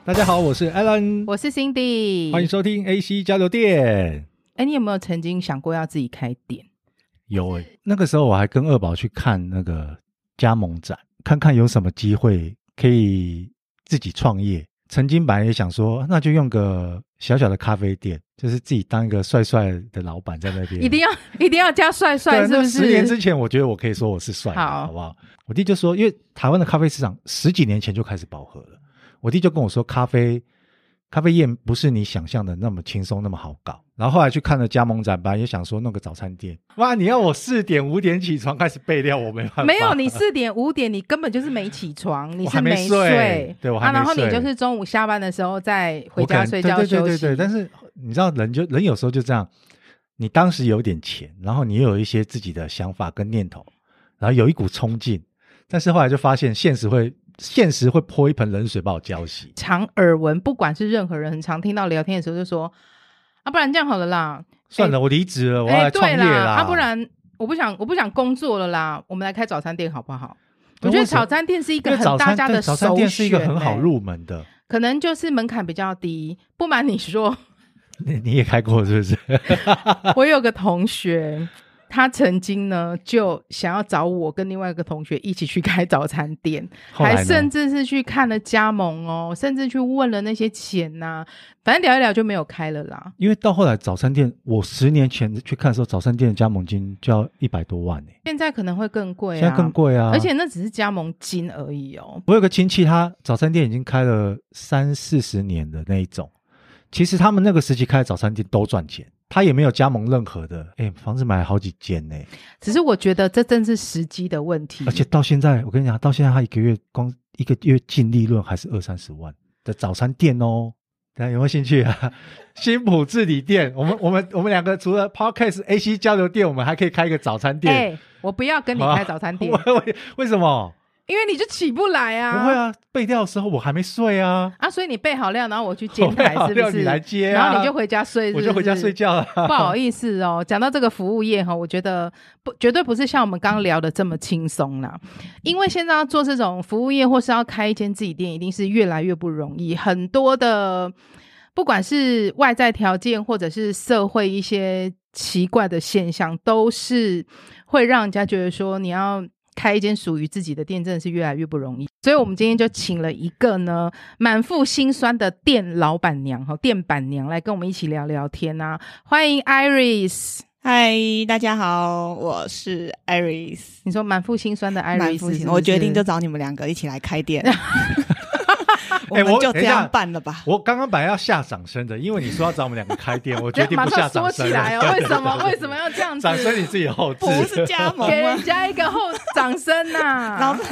大家好，我是 Alan， 我是 Cindy， 欢迎收听 AC 交流店。 你有没有曾经想过要自己开店？ 有那个时候我还跟二宝去看那个加盟展，看看有什么机会可以自己创业。曾经本来也想说，那就用个小小的咖啡店，就是自己当一个帅帅的老板在那边。一定要加帅帅，是不是 ？10年之前，我觉得我可以说我是帅的，好不好？我弟就说，因为台湾的咖啡市场10几年前就开始饱和了，我弟就跟我说，咖啡业不是你想象的那么轻松，那么好搞。然后后来去看了加盟展，本来也想说弄个早餐店。哇，你要我4点5点起床开始备料，我没办法。 没有，你4点5点你根本就是没起床，你是没睡。对，我还没睡。 然后你就是中午下班的时候再回家睡觉休息。 对。但是你知道人有时候就这样，你当时有点钱，然后你又有一些自己的想法跟念头，然后有一股冲劲，但是后来就发现现实会泼一盆冷水把我浇熄。 常耳闻，不管是任何人，很常听到聊天的时候就说不然这样好了啦， 算了，我离职了，我要来创业啦。 不然我不想工作了啦，我们来开早餐店好不好？我觉得早餐店是一个很大家的首选， 早餐店是一个很好入门的， 可能就是门槛比较低。不瞒你说， 你也开过是不是？ 我有个同学。他曾经呢就想要找我跟另外一个同学一起去开早餐店，还甚至是去看了加盟哦，甚至去问了那些钱啊，反正聊一聊就没有开了啦。 因为到后来早餐店，我10年前去看的时候，早餐店的加盟金就要100多万耶， 现在可能会更贵啊， 现在更贵啊， 而且那只是加盟金而已哦。 我有个亲戚，他早餐店已经开了30-40年的那一种，其实他们那个时期开的早餐店都赚钱。他也没有加盟任何的，房子买了好几间呢。 只是我觉得这正是时机的问题。 而且到现在，我跟你讲，到现在他光一个月净利润还是20-30万的早餐店哦。大家有没有兴趣啊？新埔治理店，我们两个除了 Podcast AC 交流店，我们还可以开一个早餐店。 我不要跟你开早餐店。 为什么？ 因为你就起不来啊。 不会啊，备料的时候我还没睡啊。 所以你备好料，然后我去煎台，是不是？ 你来接然后你就回家睡，是不是？ 我就回家睡觉了。 不好意思哦，讲到这个服务业我觉得绝对不是像我们刚刚聊的这么轻松啦。因为现在要做这种服务业，或是要开一间自己店，一定是越来越不容易。很多的不管是外在条件，或者是社会一些奇怪的现象，都是会让人家觉得说你要开一间属于自己的店真的是越来越不容易。所以我们今天就请了一个呢满腹心酸的店老板娘店板娘来跟我们一起聊聊天啊。欢迎 Iris。 嗨，大家好，我是 Iris。 你说满腹心酸的 Iris 是不是？ 我决定就找你们两个一起来开店。我们就这样办了吧。 我刚刚本来要下掌声的，因为你说要找我们两个开店，我决定不下掌声了。 马上说起来哦，为什么要这样子？ 掌声你自己后置， 不是加盟吗？ 给人家一个后掌声啊。然后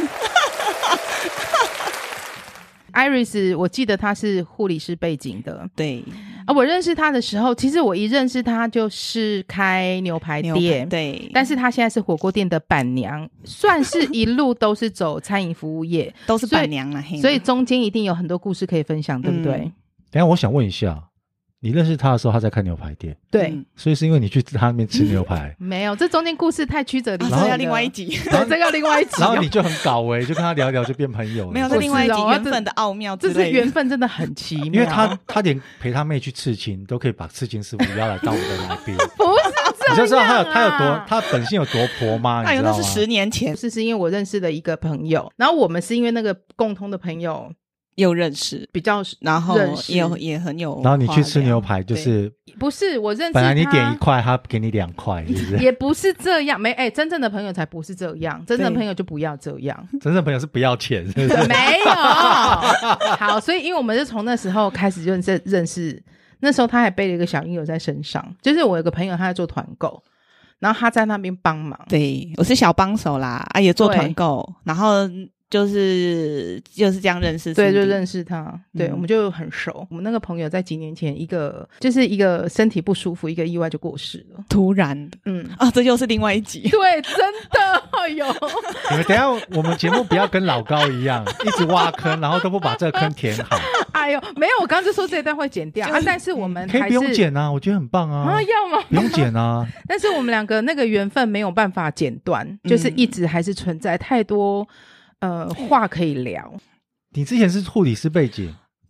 Iris 我记得她是护理师背景的。 对我认识她的时候，其实我一认识她就是开牛排店， 对， 但是她现在是火锅店的板娘，算是一路都是走餐饮服务业都是板娘啦， 所以中间一定有很多故事可以分享，对不对？ 等一下我想问一下，你认识他的时候他在开牛排店？ 对， 所以是因为你去他那边吃牛排？ 没有，这中间故事太曲折离奇了， 这要另外一集。 对，这要另外一集。 然后你就很搞就跟他聊一聊就变朋友了。 没有，这另外一集缘分的奥妙之类的， 这是缘分真的很奇妙。 因为他连陪他妹去刺青都可以把刺青师傅邀来当我们的来宾。 不是这样， 你就知道他本性有多婆妈，你知道吗？ 那是10年前。 是因为我认识的一个朋友，然后我们是因为那个共同的朋友又认识， 比较然后也很有， 然后你去吃牛排就是不是我认识他， 本来你点1块他给你2块，是不是？ 也不是这样，真正的朋友才不是这样，真正的朋友就不要这样， 真正的朋友是不要钱，是不是？ 没有。好，所以因为我们是从那时候开始认识，那时候他还背了一个小婴儿在身上，就是我有个朋友他在做团购，然后他在那边帮忙， 对，我是小帮手啦，也做团购，然后就是这样认识， 对，就认识他，对，我们就很熟。我们那个朋友在几年前一个身体不舒服，一个意外就过世了， 突然的，这又是另外一集。 对，真的，哎呦， 你们等一下我们节目不要跟老高一样，一直挖坑，然后都不把这个坑填好。 哎呦，没有，我刚刚就说这一段会剪掉但是我们可以不用剪啊，我觉得很棒啊。 要吗？ 不用剪啊。 但是我们两个那个缘分没有办法剪断，就是一直还是存在太多话可以聊。 你之前是护理师背景？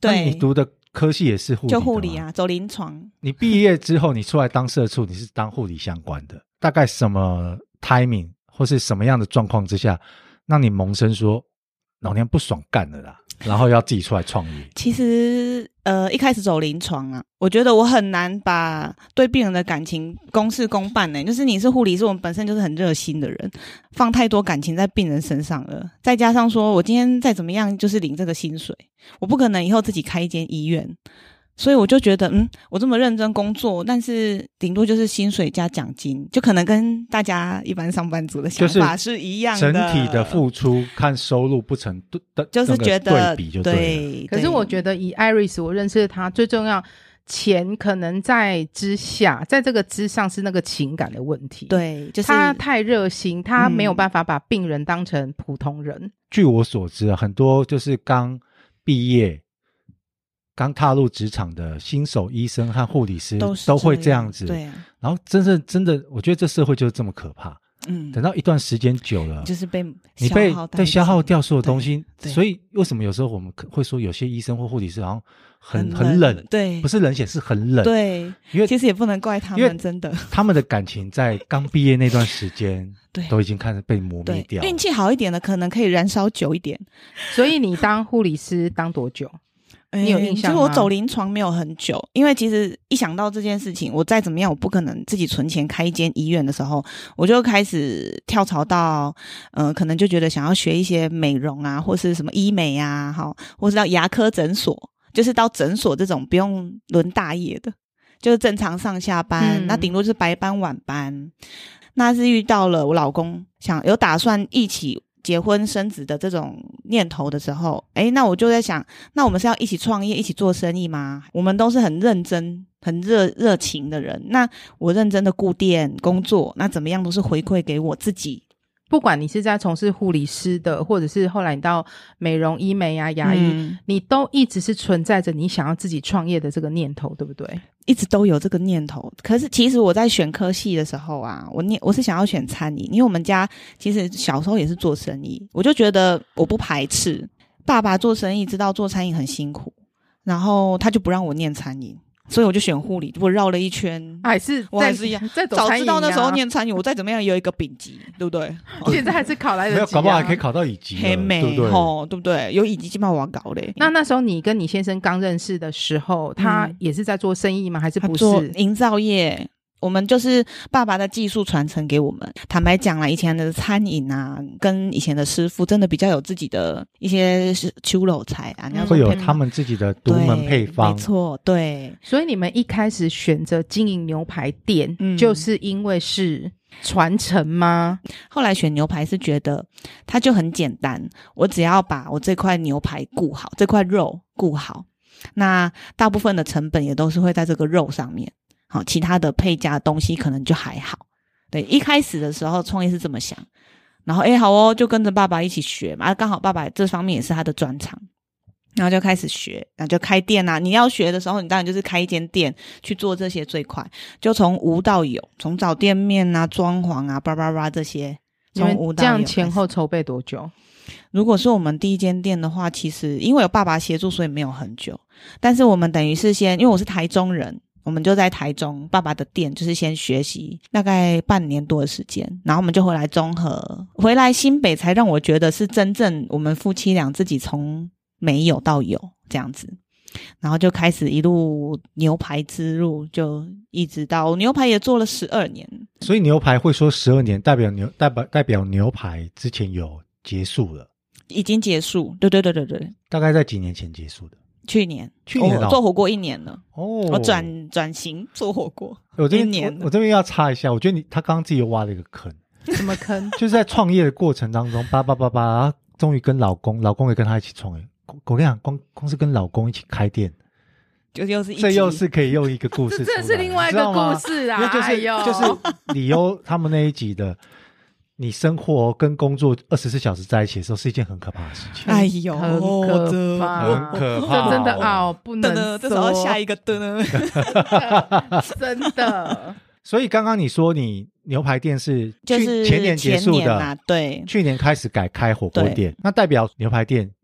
对， 你读的科系也是护理的吗？ 就护理啊，走临床。 你毕业之后你出来当社畜，你是当护理相关的，大概什么 timing 或是什么样的状况之下让你萌生说老娘不爽干了啦，然后要自己出来创业？ 其实一开始走临床啊，我觉得我很难把对病人的感情公事公办呢，就是你是护理师，我们本身就是很热心的人，放太多感情在病人身上了，再加上说我今天再怎么样就是领这个薪水，我不可能以后自己开一间医院，所以我就觉得我这么认真工作，但是顶多就是薪水加奖金，就可能跟大家一般上班族的想法是一样的， 整体的付出看收入不成就是觉得对比就对了。 可是我觉得以 Iris 我认识的他，最重要钱可能在之下，在这个之上是那个情感的问题。 对，就是他太热心，他没有办法把病人当成普通人。 据我所知很多就是刚毕业刚踏入职场的新手医生和护理师都会这样子。 对啊， 然后真的我觉得这社会就是这么可怕。等到一段时间久了， 就是你被消耗掉所有东西。所以为什么有时候我们会说有些医生或护理师好像很冷？ 对， 不是冷血，是很冷。 对， 因为其实也不能怪他们，真的， 他们的感情在刚毕业那段时间都已经开始被磨灭掉。 运气好一点的可能可以燃烧久一点。 所以你当护理师当多久？你有印象吗？ 其实我走临床没有很久，因为其实一想到这件事情，我再怎么样我不可能自己存钱开一间医院的时候，我就开始跳槽到可能就觉得想要学一些美容啊，或是什么医美啊，或是到牙科诊所，就是到诊所这种不用轮大夜的，就是正常上下班，那顶多就是白班晚班。那是遇到了我老公有打算一起结婚生子的这种念头的时候，那我就在想，那我们是要一起创业一起做生意吗？我们都是很认真很热情的人，那我认真的顾店工作，那怎么样都是回馈给我自己。 不管你是在从事护理师的，或者是后来你到美容医美啊牙医，你都一直是存在着你想要自己创业的这个念头，对不对？ 一直都有这个念头。可是其实我在选科系的时候啊，我是想要选餐饮，因为我们家其实小时候也是做生意，我就觉得我不排斥。爸爸做生意知道做餐饮很辛苦，然后他就不让我念餐饮，所以我就选护理。我绕了一圈， 我还是一样， 早知道那时候念餐饮，我再怎么样也有一个丙级，对不对？ 现在还是考来得及， 没有，搞不好还可以考到乙级， 对不对？对不对？有乙级基本上我要搞嘞。 那时候你跟你先生刚认识的时候，他也是在做生意吗？还是不是？ 他做营造业。我们就是爸爸的技术传承给我们。坦白讲啦，以前的餐饮啊，跟以前的师傅真的比较有自己的一些手路菜啊， 会有他们自己的独门配方。 没错，对。 所以你们一开始选择经营牛排店，就是因为是传承吗？ 后来选牛排是觉得它就很简单，我只要把我这块牛排顾好，这块肉顾好，那大部分的成本也都是会在这个肉上面。好，其他的配加的东西可能就还好。对，一开始的时候创业是这么想，然后好哦，就跟着爸爸一起学嘛，刚好爸爸这方面也是他的专长，然后就开始学，然后就开店啊。你要学的时候，你当然就是开一间店去做这些最快，就从无到有，从找店面啊、装潢啊、叭叭叭这些，从无到有。 这样前后筹备多久？ 如果是我们第一间店的话，其实因为有爸爸协助，所以没有很久。但是我们等于是因为我是台中人。我们就在台中爸爸的店就是先学习大概半年多的时间，然后我们就回来中和，回来新北才让我觉得是真正我们夫妻俩自己从没有到有这样子，然后就开始一路牛排之路，就一直到牛排也做了12年。 所以牛排会说12年代表牛排之前有结束了， 已经结束。对， 大概在几年前结束的。 去年我做火锅1年了。我转型做火锅1年了。 我这边要插一下，我觉得他刚刚自己又挖了一个坑。 什么坑？ 就是在创业的过程当中，终于跟老公也跟他一起创业。我跟你讲，光是跟老公一起开店， 这又是可以用一个故事出来， 这是另外一个故事啊。 就是李优他们那一集的。你生活跟工作24小时在一起的时候是一件很可怕的事情。 哎呦， 很可怕，这真的不能说， 这时候下一个呢真的。 所以刚刚你说你牛排店是就是前年结束的， 对， 去年开始改开火锅店，那代表牛排店有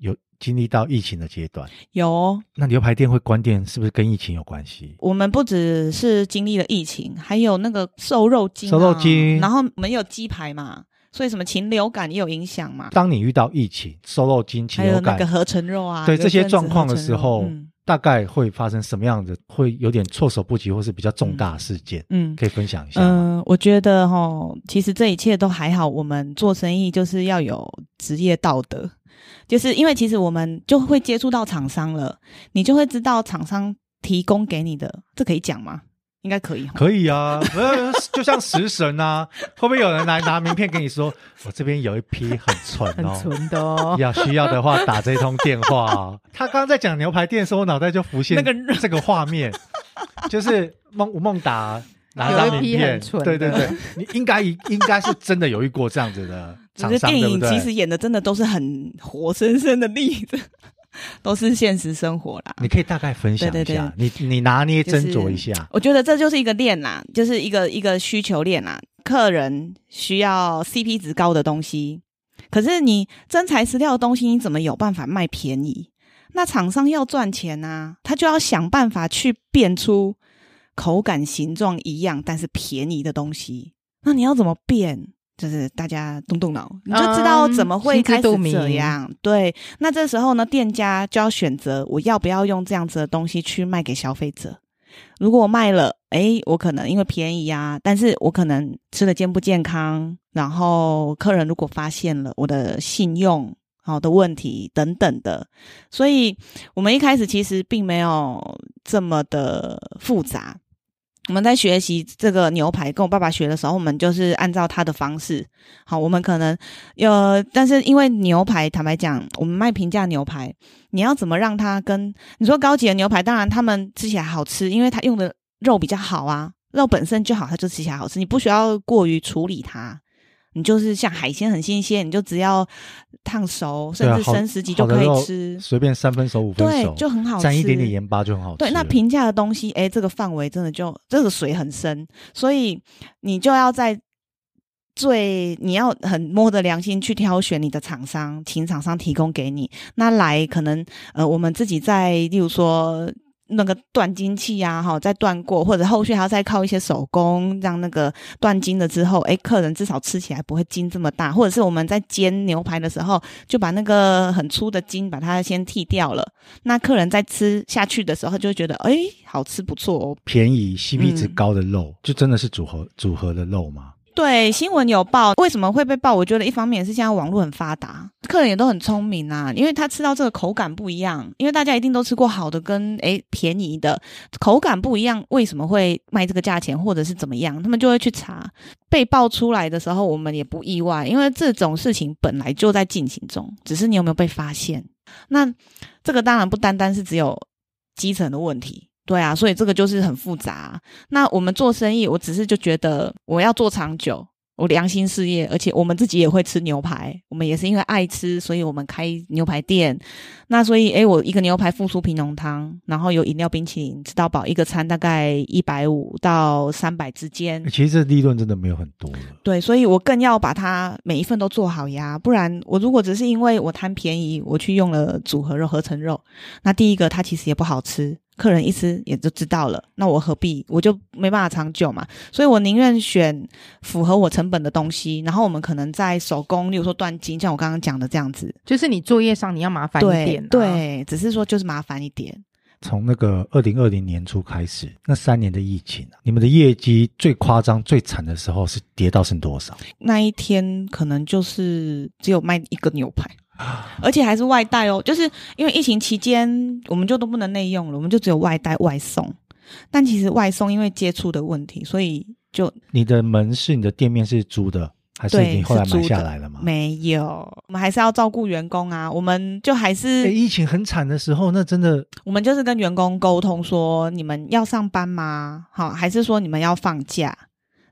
经历到疫情的阶段？ 有。 那牛排店会关店是不是跟疫情有关系？ 我们不只是经历了疫情，还有那个瘦肉精然后我们有鸡排嘛，所以什么禽流感也有影响嘛。 当你遇到疫情、瘦肉精、禽流感， 还有那个合成肉啊， 对这些状况的时候，大概会发生什么样的，会有点措手不及或是比较重大的事件？可以分享一下吗？ 我觉得其实这一切都还好，我们做生意就是要有职业道德，就是因为其实我们就会接触到厂商了，你就会知道厂商提供给你的，这可以讲吗？应该可以。 可以啊，就像食神啊，会不会有人来拿名片给你说，我这边有一批很纯哦， 很纯的哦， 需要的话打这通电话哦。他刚刚在讲牛排店的时候，我脑袋就浮现这个画面，就是孟达拿张名片，对对对，你应该是真的有遇过这样子的厂商，对不对？ 电影其实演的真的都是很活生生的例子。都是现实生活啦， 你可以大概分享一下，对你拿捏斟酌一下。 我觉得这就是一个链啦，就是一个需求链啦。客人需要 CP 值高的东西，可是你真材实料的东西，你怎么有办法卖便宜？那厂商要赚钱啊，他就要想办法去变出口感形状一样但是便宜的东西。那你要怎么变？就是大家动脑，你就知道怎么会开始这样。对，那这时候呢，店家就要选择我要不要用这样子的东西去卖给消费者。如果我卖了，我可能因为便宜啊，但是我可能吃的健不健康，然后客人如果发现了我的信用的问题等等的，所以我们一开始其实并没有这么的复杂。我们在学习这个牛排，跟我爸爸学的时候，我们就是按照他的方式。好，我们可能但是因为牛排，坦白讲，我们卖平价牛排，你要怎么让它跟你说高级的牛排，当然他们吃起来好吃，因为它用的肉比较好啊，肉本身就好，它就吃起来好吃，你不需要过于处理它。你就是像海鲜很新鲜，你就只要烫熟，甚至生10几就可以吃， 随便3分熟5分熟， 对，就很好吃， 沾一点点盐巴就很好吃。 对，那平价的东西，这个范围真的就这个水很深，所以你就要你要很摸着良心去挑选你的厂商，请厂商提供给你。那来可能我们自己在例如说那个断筋器啊再断过，或者后续还要再靠一些手工让那个断筋了之后客人至少吃起来不会筋这么大，或者是我们在煎牛排的时候就把那个很粗的筋把它先剔掉了，那客人在吃下去的时候就会觉得好吃不错哦， 便宜 CP 值高的肉，就真的是组合的肉吗？ 对，新闻有报，为什么会被报？我觉得一方面是现在网络很发达，客人也都很聪明啊，因为他吃到这个口感不一样，因为大家一定都吃过好的跟便宜的，口感不一样，为什么会卖这个价钱或者是怎么样，他们就会去查。被爆出来的时候我们也不意外，因为这种事情本来就在进行中，只是你有没有被发现。那这个当然不单单是只有基层的问题，对啊，所以这个就是很复杂。那我们做生意，我只是就觉得我要做长久，我良心事业，而且我们自己也会吃牛排，我们也是因为爱吃，所以我们开牛排店。那所以我一个牛排附属品浓汤，然后有饮料冰淇淋，吃到饱，一个餐大概150到300之间。 其实这利润真的没有很多了。 对，所以我更要把它每一份都做好呀，不然我如果只是因为我贪便宜，我去用了组合肉、合成肉，那第一个它其实也不好吃，客人一吃也就知道了，那我何必，我就没办法长久嘛。所以我宁愿选符合我成本的东西，然后我们可能在手工，例如说断筋，像我刚刚讲的这样子， 就是你作业上你要麻烦一点对，只是说就是麻烦一点。 从那个2020年初开始，那3年的疫情，你们的业绩最夸张最惨的时候是跌到剩多少？ 那一天可能就是只有卖1个牛排，而且还是外带哦，就是因为疫情期间我们就都不能内用了，我们就只有外带外送。但其实外送因为接触的问题，所以就你的门市、你的店面是租的还是你后来买下来了吗？ 没有，我们还是要照顾员工啊，我们就还是疫情很惨的时候，那真的我们就是跟员工沟通说，你们要上班吗？好，还是说你们要放假？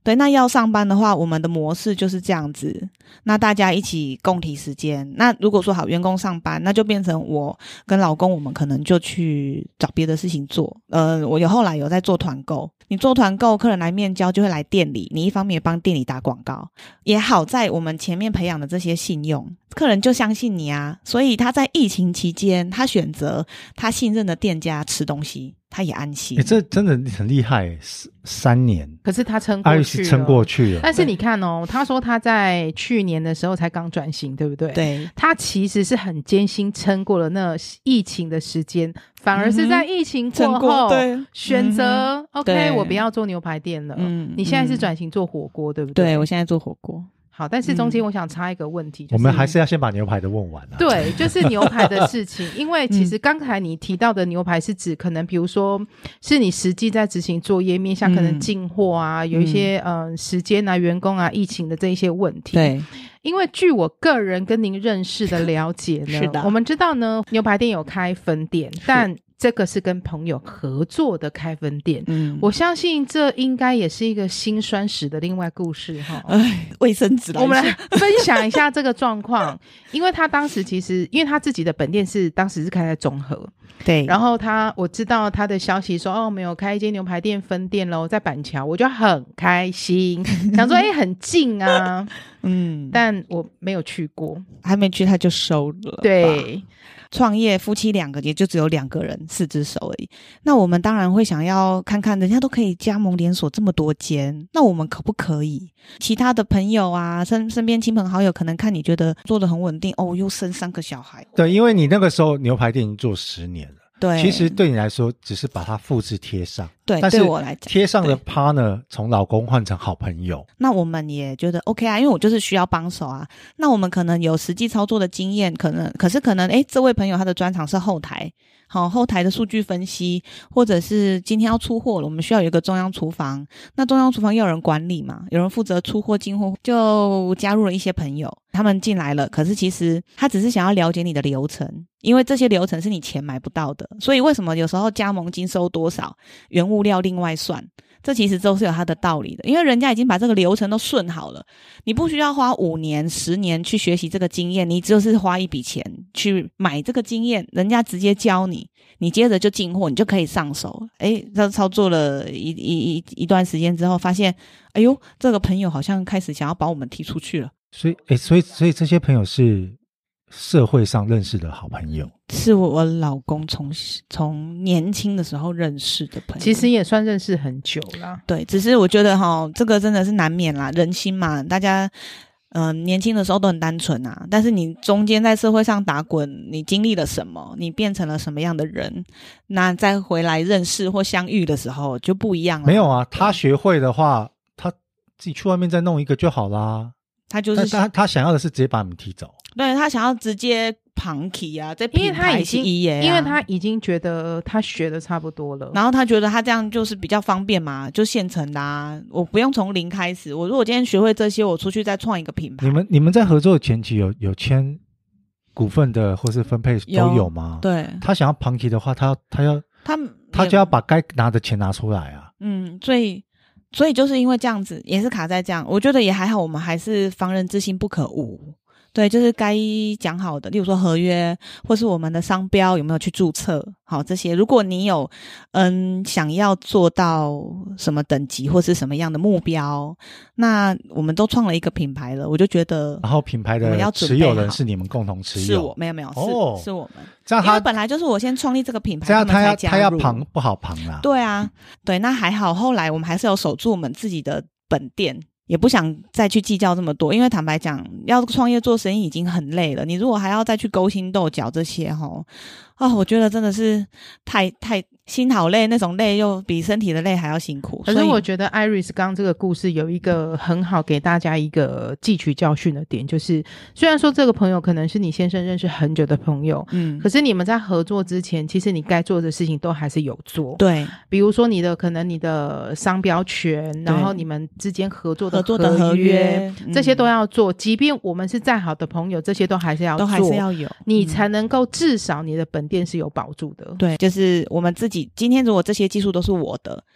对，那要上班的话，我们的模式就是这样子，那大家一起共体时间。那如果说好员工上班，那就变成我跟老公，我们可能就去找别的事情做。我后来有在做团购，你做团购，客人来面交就会来店里，你一方面也帮店里打广告，也好在我们前面培养的这些信用，客人就相信你啊，所以他在疫情期间，他选择他信任的店家吃东西，他也安心。 这真的很厉害，3年。 可是他撑过去了， 撑过去了。 但是你看哦，他说他在去年的时候才刚转型，对不对？ 对， 他其实是很艰辛撑过了那疫情的时间，反而是在疫情过后选择OK，我不要做牛排店了。你现在是转型做火锅，对不对？ 对，我现在做火锅。 好，但是中间我想插一个问题， 我们还是要先把牛排的问完啊。 对，就是牛排的事情，因为其实刚才你提到的牛排是指可能比如说是你实际在执行作业面向可能进货啊，有一些时间啊、员工啊、疫情的这一些问题。 对， 因为据我个人跟您认识的了解呢， 是的， 我们知道呢，牛排店有开分店，但这个是跟朋友合作的开分店，我相信这应该也是一个辛酸史的另外故事哈。 卫生纸来， 我们来分享一下这个状况，因为他当时其实，因为他自己的本店当时是开在中和， 对， 然后我知道他的消息说，我们有开一间牛排店分店咯，在板桥，我就很开心，想说很近啊，但我没有去过， 还没去他就收了， 对。 创业夫妻2个也就只有2个人，4只手而已。那我们当然会想要看看，人家都可以加盟连锁这么多间，那我们可不可以？其他的朋友啊，身边亲朋好友可能看你觉得做得很稳定，又生3个小孩。 对，因为你那个时候牛排店已经做10年了。 对， 其实对你来说只是把它复制贴上， 对， 但是对我来讲， 贴上的 partner 从老公换成好朋友， 那我们也觉得 OK 啊，因为我就是需要帮手啊。那我们可能有实际操作的经验，可能这位朋友他的专长是后台，后台的数据分析，或者是今天要出货了，我们需要有一个中央厨房，那中央厨房要有人管理嘛，有人负责出货进货，就加入了一些朋友，他们进来了，可是其实他只是想要了解你的流程，因为这些流程是你钱买不到的，所以为什么有时候加盟金收多少，原物料另外算，这其实都是有它的道理的，因为人家已经把这个流程都顺好了，你不需要花5年10年去学习这个经验，你就是花一笔钱去买这个经验，人家直接教你，你接着就进货，你就可以上手。这操作了一段时间之后，发现这个朋友好像开始想要把我们踢出去了。所以这些朋友是社会上认识的好朋友， 是我老公从年轻的时候认识的朋友， 其实也算认识很久啦。 对，只是我觉得这个真的是难免啦，人心嘛，大家年轻的时候都很单纯啊，但是你中间在社会上打滚，你经历了什么，你变成了什么样的人，那再回来认识或相遇的时候就不一样了。 没有啊，他学会的话，他自己去外面再弄一个就好啦。 他就是他想要的是直接把你们踢走， 对，他想要直接旁起啊，在品牌企业， 因为他已经觉得他学的差不多了， 然后他觉得他这样就是比较方便嘛，就现成的啊，我不用从零开始，我如果今天学会这些，我出去再创一个品牌。 你们在合作的前期有签股份的或是分配都有吗？ 对， 他想要旁起的话，他就要把该拿的钱拿出来啊。 所以就是因为这样子，也是卡在这样，我觉得也还好，我们还是防人之心不可无。对，就是该讲好的，例如说合约，或是我们的商标有没有去注册，好，这些如果你有想要做到什么等级或是什么样的目标，那我们都创了一个品牌了，我就觉得， 然后品牌的持有人是你们共同持有， 是我没有是我们， 这样因为本来就是我先创立这个品牌， 这样他要旁不好旁啦。 对啊，对，那还好，后来我们还是有守住我们自己的本店。也不想再去计较这么多，因为坦白讲，要创业做生意已经很累了，你如果还要再去勾心斗角这些我觉得真的是太心好累，那种累又比身体的累还要辛苦。 可是我觉得 Iris 刚这个故事有一个很好给大家一个汲取教训的点，就是虽然说这个朋友可能是你先生认识很久的朋友，可是你们在合作之前，其实你该做的事情都还是有做。 对， 比如说可能你的商标权，然后你们之间合作的合约， 这些都要做。即便我们是再好的朋友，这些都还是要做， 都还是要有， 你才能够至少你的本店是有保住的。 对，就是我们自己今天如果这些技术都是我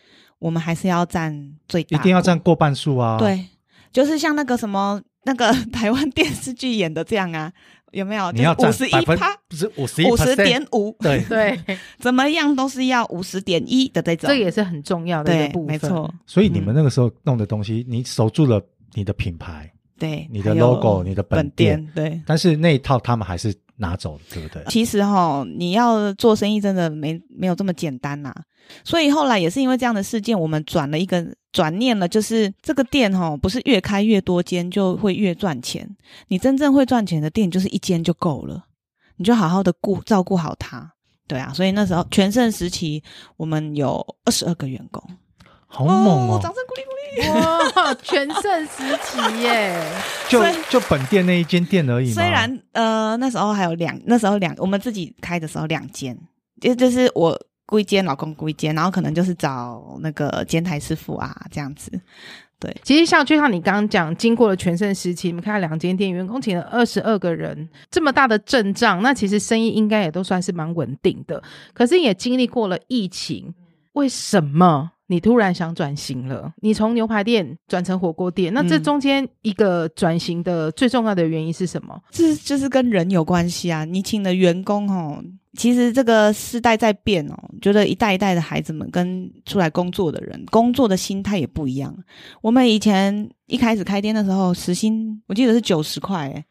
我们还是要占最大， 一定要占过半数啊。 对，就是像那个什么那个台湾电视剧演的这样啊，有没有？ 你要占 51%， 不是51%， 对对， 怎么样都是要50.1%的这种， 这也是很重要的一个部分， 没错。 所以你们那个时候弄的东西，你守住了你的品牌， 对， 你的 logo， 你的本店， 对。 但是那一套他们还是拿走了，对不对？ 其实你要做生意真的没有这么简单呐。所以后来也是因为这样的事件，我们转念了，就是这个店不是越开越多间就会越赚钱，你真正会赚钱的店就是一间就够了，你就好好的照顾好它。对啊，所以那时候全盛时期我们有22个员工， 好猛哦！ 掌声鼓励鼓励！ 哇，全盛时期耶！ 就本店那一间店而已嘛。 虽然那时候还有那时候我们自己开的时候2间，就是我雇一间，老公雇一间，然后可能就是找那个监台师傅啊这样子。对， 其实就像你刚刚讲，经过了全盛时期，你们开了2间店，员工请了22个人，这么大的阵仗，那其实生意应该也都算是蛮稳定的。可是也经历过了疫情，为什么你突然想转型了？你从牛排店转成火锅店，那这中间一个转型的最重要的原因是什么？ 这就是跟人有关系啊。你请的员工其实这个世代在变觉得一代一代的孩子们跟出来工作的人工作的心态也不一样。我们以前一开始开店的时候，时薪我记得是90块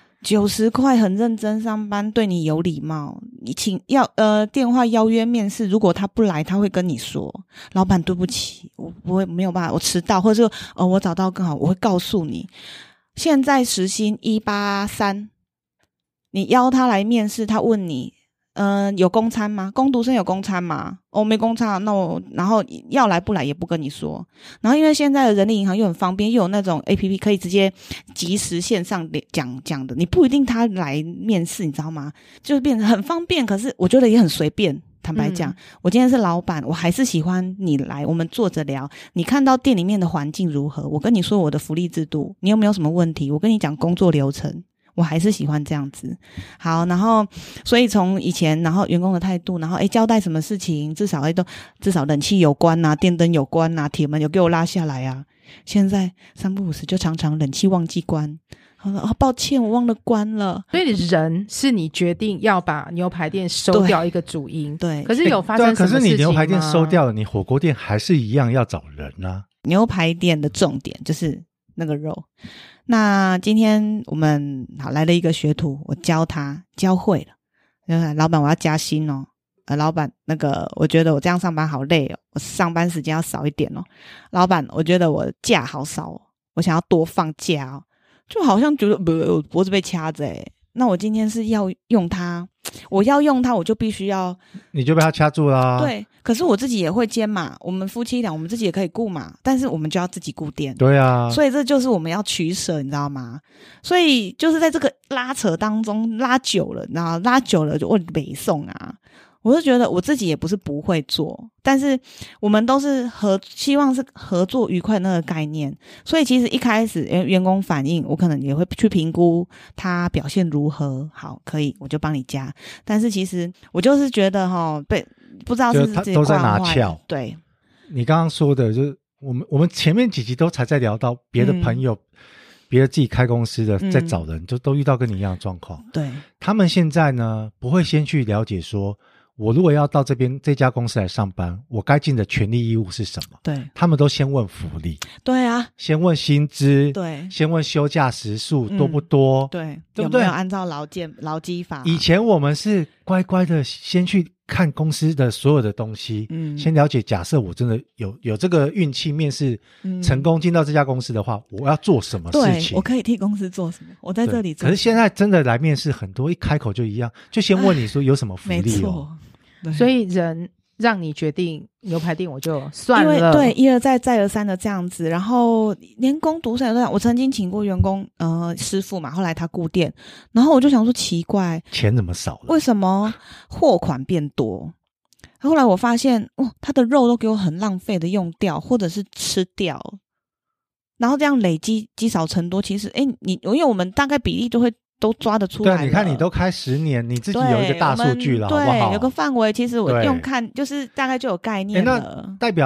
，90块很认真上班，对你有礼貌。你电话邀约面试，如果他不来，他会跟你说，老板对不起，我不会没有办法，我迟到，或者说我找到更好，我会告诉你。现在时薪183，你邀他来面试，他问你有公餐吗？工读生有公餐吗？没公餐，那然后要来不来也不跟你说。然后因为现在的人力银行又很方便，又有那种 APP 可以直接即时线上讲的，你不一定他来面试，你知道吗？就变得很方便，可是我觉得也很随便。坦白讲，我今天是老板，我还是喜欢你来，我们坐着聊。你看到店里面的环境如何？我跟你说我的福利制度，你有没有什么问题？我跟你讲工作流程。我还是喜欢这样子。好，然后所以从以前，然后员工的态度，然后交代什么事情，至少冷气有关啊，电灯有关啊，铁门有给我拉下来啊。现在3不5时就常常冷气忘记关，抱歉我忘了关了。 所以人是你决定要把牛排店收掉一个主因。 对， 可是有发生什么事情吗？ 可是你牛排店收掉了，你火锅店还是一样要找人啊。 牛排店的重点就是那个肉。那今天我们来了一个学徒，我教会了。老板我要加薪老板我觉得我这样上班好累我上班时间要少一点老板我觉得我假好少我想要多放假就好像觉得我脖子被掐着那我今天是要用它，我要用它，我就必须要， 你就被它掐住啦。 对，可是我自己也会兼嘛，我们夫妻俩我们自己也可以顾嘛，但是我们就要自己顾店。 对啊， 所以这就是我们要取舍，你知道吗？所以就是在这个拉扯当中拉久了，然后拉久了就我北宋啊。我是觉得我自己也不是不会做，但是我们都是希望是合作愉快那个概念，所以其实一开始员工反应我可能也会去评估他表现如何，好可以我就帮你加，但是其实我就是觉得不知道是自己都在拿翘。 对， 你刚刚说的就是我们前面几集都才在聊到别的朋友别的自己开公司的在找人，就都遇到跟你一样的状况。 对， 他们现在呢不会先去了解说我如果要到这家公司来上班，我该尽的权利义务是什么？ 对， 他们都先问福利， 对啊， 先问薪资， 对， 先问休假时数多不多， 对， 对不对？ 有没有按照劳基法？ 以前我们是乖乖的先去看公司的所有的东西，先了解。假设我真的有这个运气面试成功进到这家公司的话，我要做什么事情？ 对，我可以替公司做什么？我在这里做。 可是现在真的来面试很多，一开口就一样，就先问你说有什么福利没错。 所以人让你决定牛排店我就算了， 因为对一而再再而三的这样子，然后连工读生都这样。我曾经请过员工师傅嘛，后来他顾店，然后我就想说奇怪， 钱怎么少了？ 为什么货款变多？后来我发现他的肉都给我很浪费的用掉，或者是吃掉，然后这样累积积少成多，其实因为我们大概比例都抓得出来了。 对，你看你都开10年，你自己有一个大数据了，好不好？ 对，有个范围，其实我用看就是大概就有概念了。 那代表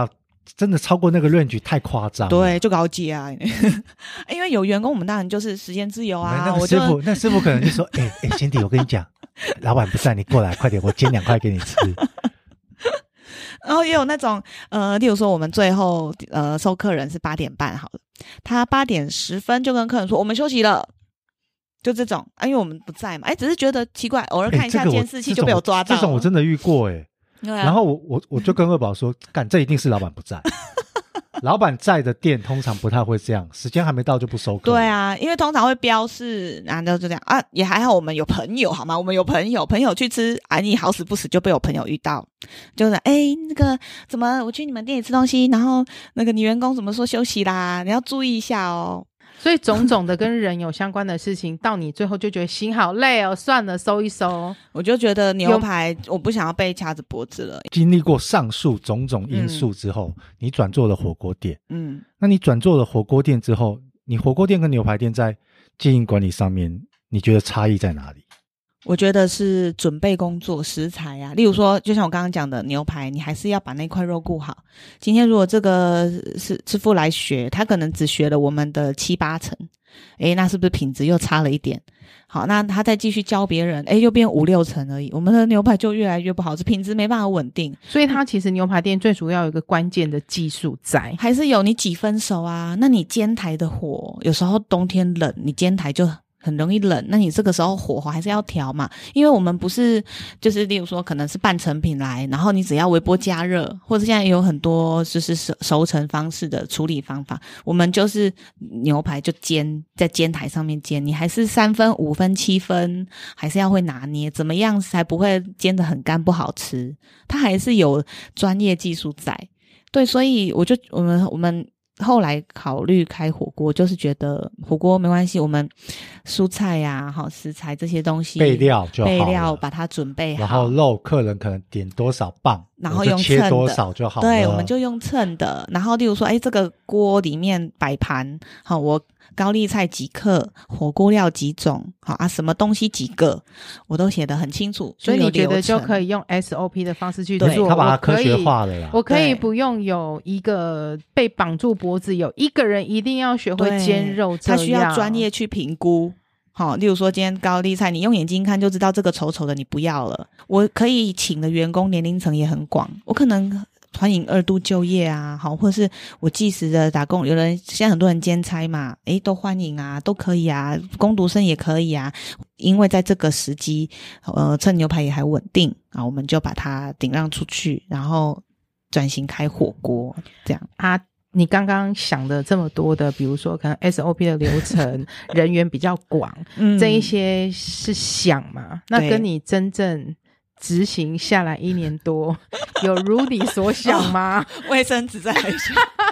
真的超过那个 range 太夸张了。 对，就高级啊。因为有员工，我们当然就是时间自由啊。 那师傅可能就说：“贤弟，我跟你讲，老板不在，你过来快点，我煎2块给你吃。” 然后也有那种例如说我们最后收客人是8点半好了，他8点10分就跟客人说我们休息了。就这种因为我们不在嘛，只是觉得奇怪，偶尔看一下监视器就被我抓到这种我真的遇过对啊。 然后我就跟二宝说，干，这一定是老板不在。老板在的店通常不太会这样，时间还没到就不收客。 对啊，因为通常会标示就这样啊，也还好我们有朋友好吗？我们有朋友去吃你好死不死就被我朋友遇到，就是那个怎么我去你们店里吃东西，然后那个你员工怎么说休息啦，你要注意一下哦。 所以种种的跟人有相关的事情，到你最后就觉得心好累哦，算了，收一收。 我就觉得牛排我不想要被掐着脖子了。 经历过上述种种因素之后，你转做了火锅店。那你转做了火锅店之后，你火锅店跟牛排店在经营管理上面，你觉得差异在哪里？ 我觉得是准备工作食材啊，例如说就像我刚刚讲的牛排，你还是要把那块肉顾好。今天如果这个是师傅来学，他可能只学了我们的7-8成，那是不是品质又差了一点？好，那他再继续教别人，又变5-6成而已，我们的牛排就越来越不好吃，品质没办法稳定。 所以它其实牛排店最主要有一个关键的技术在， 还是有你几分熟啊。那你煎台的火，有时候冬天冷，你煎台就很容易冷，那你这个时候火候还是要调嘛，因为我们不是就是例如说可能是半成品来，然后你只要微波加热，或者现在有很多就是熟成方式的处理方法，我们就是牛排就煎在煎台上面煎，你还是3分5分7分还是要会拿捏，怎么样才不会煎得很干不好吃，它还是有专业技术在。对，所以我们后来考虑开火锅，就是觉得火锅没关系，我们蔬菜食材这些东西备料就好了， 备料把它准备好， 然后肉客人可能点多少磅， 然后用切多少就好了。 对，我们就用称的。然后例如说这个锅里面摆盘，我高丽菜几克，火锅料几种，什么东西几个，我都写得很清楚。 所以你觉得就可以用 SOP 的方式去做？ 对，他把它科学化了啦。 我可以不用有一个被绑住脖子，有一个人一定要学会煎肉， 他需要专业去评估。例如说今天高丽菜你用眼睛看就知道这个丑丑的你不要了。我可以请的员工年龄层也很广，我可能欢迎2度就业啊，或是我计时的打工，有人现在很多人兼差嘛，都欢迎啊，都可以啊，工读生也可以啊。因为在这个时机趁牛排也还稳定啊，我们就把它顶让出去，然后转型开火锅这样啊。你刚刚想的这么多的，比如说可能 SOP 的流程人员比较广这一些是想嘛，那跟你真正执行下来1年多有如你所想吗？ 卫生纸在想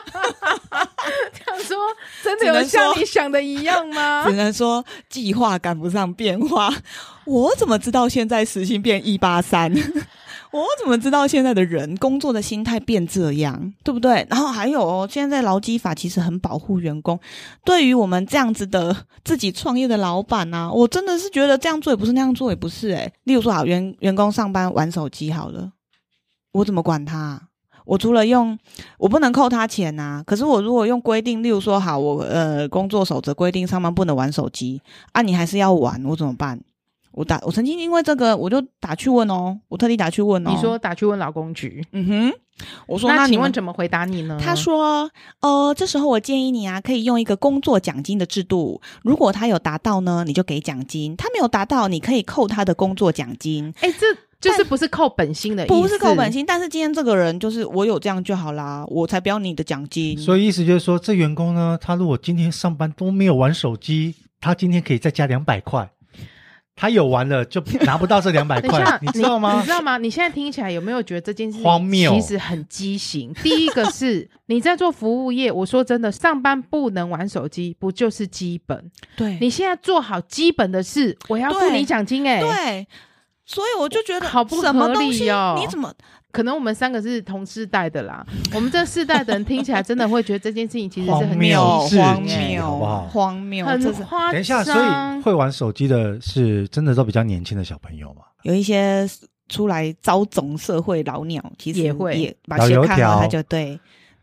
想说真的有像你想的一样吗？ 只能说计划赶不上变化。我怎么知道现在时薪变183我怎么知道现在的人工作的心态变这样，对不对？然后还有现在劳基法其实很保护员工，对于我们这样子的自己创业的老板啊，我真的是觉得这样做也不是那样做也不是例如说好员工上班玩手机好了，我怎么管他我除了我不能扣他钱啊，可是我如果用规定，例如说好我工作守则规定上班不能玩手机啊，你还是要玩，我怎么办？我曾经因为这个我就打去问我特地打去问你说打去问劳工局？ 我说那请问怎么回答你呢？ 他说这时候我建议你可以用一个工作奖金的制度，如果他有达到呢你就给奖金，他没有达到你可以扣他的工作奖金。 这就是不是扣本薪的意思？ 不是扣本薪，但是今天这个人就是我有这样就好啦，我才不要你的奖金。 所以意思就是说这员工呢，他如果今天上班都没有玩手机，他今天可以再加200块，他有玩了就拿不到这200块你知道吗？ 你知道吗？你现在听起来有没有觉得这件事荒谬？ 其实很畸形。第一个是你在做服务业，我说真的，上班不能玩手机不就是基本？ 对， 你现在做好基本的事，我要付你奖金对，所以我就觉得好不合理哦。 你怎么可能我们3个是同世代的啦，我们这世代的人听起来真的会觉得这件事情其实是很荒谬，好不好？ 荒谬， 很夸张。 等一下，所以会玩手机的是真的都比较年轻的小朋友嘛？ 有一些出来遭种社会老鸟，其实也会把鞋看了他就对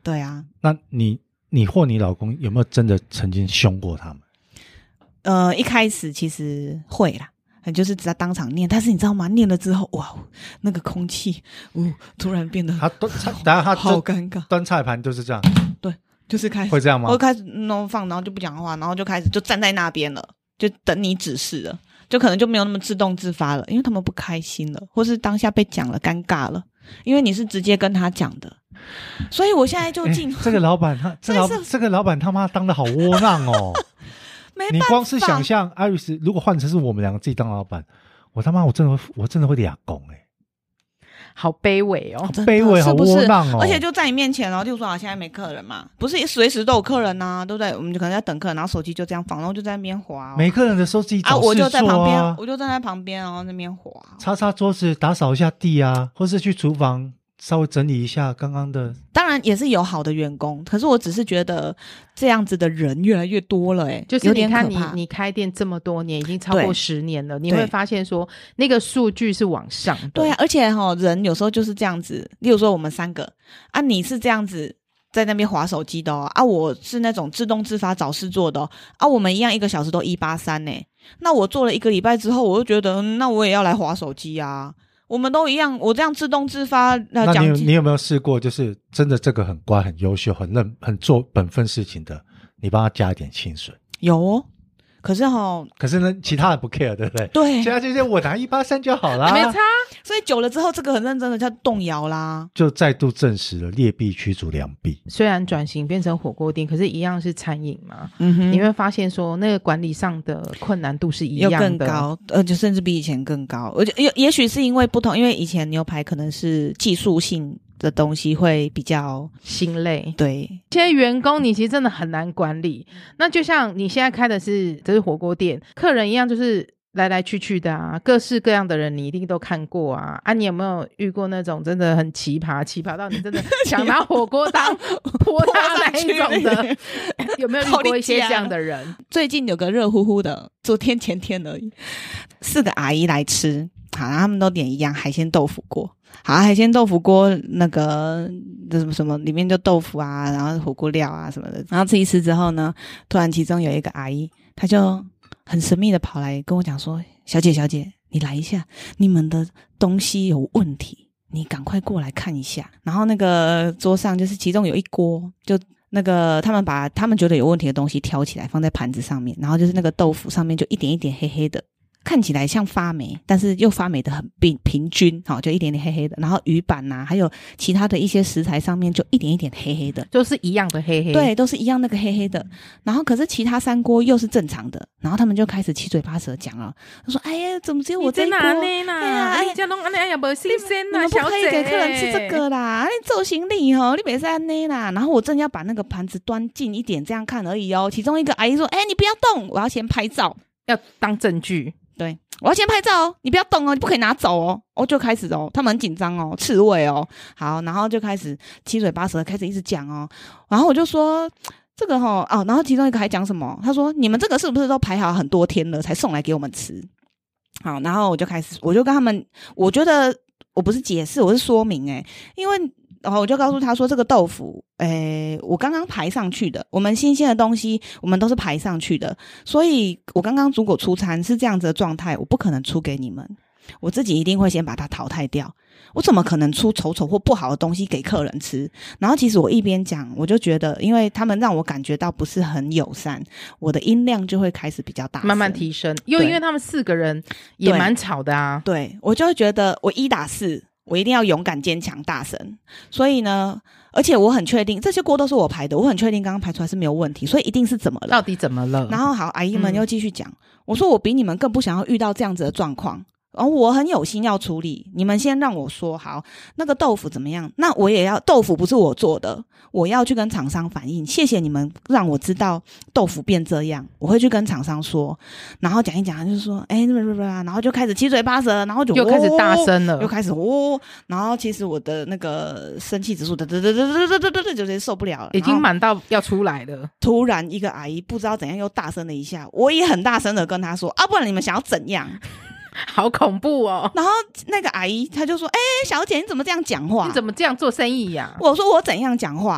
对啊。 那你或你老公有没有真的曾经凶过他们？ 一开始其实会啦，就是只要当场念，但是你知道吗？念了之后，哇，那个空气，突然变得等下他好尴尬。 端菜盘就是这样， 对，就是开始会这样吗？ 我开始放，然后就不讲话，然后就开始就站在那边了，就等你指示了，就可能就没有那么自动自发了，因为他们不开心了，或是当下被讲了尴尬了，因为你是直接跟他讲的。所以我现在就这个老板这个老板他妈当的好窝囊哦。 没办法， 你光是想象Iris如果换成是我们两个自己当老板，我真的会俩拱好卑微哦， 好卑微，好窝囊哦。 而且就在你面前，然后就说现在没客人嘛，不是随时都有客人啊，对不对？我们就可能在等客人，然后手机就这样放，然后就在那边滑没客人的时候自己找事做我就在旁边，我就站在旁边，然后那边滑， 擦桌子，打扫一下地啊，或是去厨房稍微整理一下刚刚的。 当然也是有好的员工，可是我只是觉得这样子的人越来越多了， 就是你看你开店这么多年，已经超过10年了，你会发现说那个数据是往上的。 对啊，而且人有时候就是这样子，例如说我们3个啊，你是这样子在那边滑手机的我是那种自动自发找事做的我们一样1个小时都183那我做了1个礼拜之后，我就觉得那我也要来滑手机啊。我们都一样，我这样自动自发那你有没有试过，就是真的这个很乖、很优秀、很做本分事情的，你帮他加一点薪水？ 有可是呢，其他人不 care， 对不对？ 对， 现在就是我拿183就好啦， 没差。 所以久了之后，这个很认真的叫动摇啦， 就再度证实了劣币驱逐良币。 虽然转型变成火锅店，可是一样是餐饮嘛。你会发现说那个管理上的困难度是一样的， 更高，就甚至比以前更高。也许是因为不同，因为以前牛排可能是技术性的东西会比较心累， 对， 这些员工你其实真的很难管理。那就像你现在开的这是火锅店，客人一样就是来来去去的啊，各式各样的人你一定都看过啊。你有没有遇过那种真的很奇葩到你真的想拿火锅当泼他那一种的？有没有遇过一些这样的人？ 最近有个热乎乎的，昨天前天而已，4个阿姨来吃，好，然后他们都点一样海鲜豆腐锅。好，海鲜豆腐锅那个什么里面就豆腐啊，然后火锅料啊什么的，然后吃一吃之后呢，突然其中有一个阿姨，她就很神秘的跑来跟我讲说，小姐你来一下，你们的东西有问题，你赶快过来看一下。然后那个桌上就是其中有一锅，就那个他们把他们觉得有问题的东西挑起来放在盘子上面，然后就是那个豆腐上面就一点一点黑黑的，看起来像发霉，但是又发霉的很平均，就一点点黑黑的。然后鱼板啊，还有其他的一些食材上面就一点一点黑黑的， 就是一样的黑黑。 对，都是一样那个黑黑的。然后可是其他3锅又是正常的，然后他们就开始七嘴八舌讲了，他说：“哎呀，怎么只有我这一锅？ 哎呀，这弄安尼不新鲜啦， 小姐，你们不可以给客人吃这个啦！你做行李你别是安尼啦。”然后我正要把那个盘子端近一点这样看而已其中一个阿姨说：“你不要动，我要先拍照， 要当证据。” 对，我要先拍照你不要动你不可以拿走就开始他们很紧张刺猬好，然后就开始七嘴八舌开始一直讲然后我就说这个然后其中一个还讲什么，他说你们这个是不是都排好很多天了才送来给我们吃？好，然后我就跟他们，我觉得我不是解释，我是说明因为我就告诉他说这个豆腐我刚刚排上去的，我们新鲜的东西我们都是排上去的，所以我刚刚如果出餐是这样子的状态，我不可能出给你们，我自己一定会先把它淘汰掉，我怎么可能出丑或不好的东西给客人吃？然后其实我一边讲，我就觉得因为他们让我感觉到不是很友善，我的音量就会开始比较大声， 慢慢提升，因为他们4个人也蛮吵的啊。 对，我就会觉得我1打4我一定要勇敢坚强大声，所以呢而且我很确定这些锅都是我排的，我很确定刚刚排出来是没有问题，所以一定是怎么了， 到底怎么了？ 然后好，阿姨们又继续讲我说我比你们更不想要遇到这样子的状况，然后我很有心要处理，你们先让我说好那个豆腐怎么样，那我也要，豆腐不是我做的，我要去跟厂商反映，谢谢你们让我知道豆腐变这样，我会去跟厂商说，然后讲一讲就是说然后就开始七嘴八舌，然后就又开始大声了， 又开始然后其实我的那个生气指数就直接受不了了， 已经满到要出来了。 突然一个阿姨不知道怎样又大声了一下，我也很大声的跟她说不然你们想要怎样？ 好恐怖然后那个阿姨她就说小姐你怎么这样讲话？ 你怎么这样做生意呀？ 我说我怎样讲话？